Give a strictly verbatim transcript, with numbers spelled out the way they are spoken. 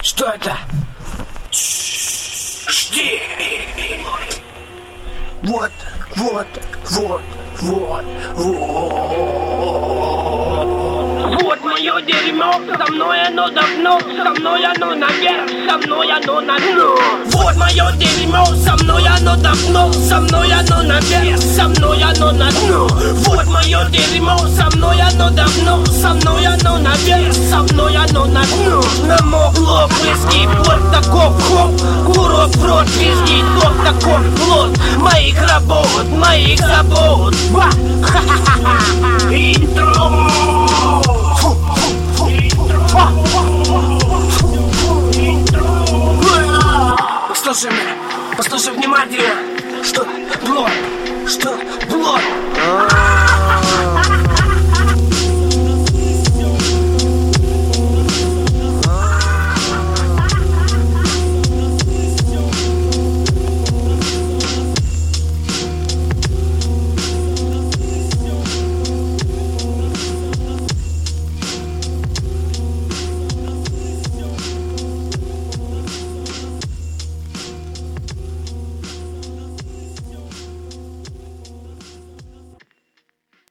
Что это? Жди. Вот, вот, вот, вот, вот. Вот мое дерьмо, со мной оно давно, со мной оно наверх, со мной оно на дно. Вот мое дерьмо, со мной оно давно, со мной оно наверх, со мной оно на дно. Вот мое дерьмо, со мной оно давно, со мной оно наверх, со мной оно на дно. Намогло брызги, вот таков хоп, курок в рот, визги, вот таков плод моих работ, моих забот. Интро.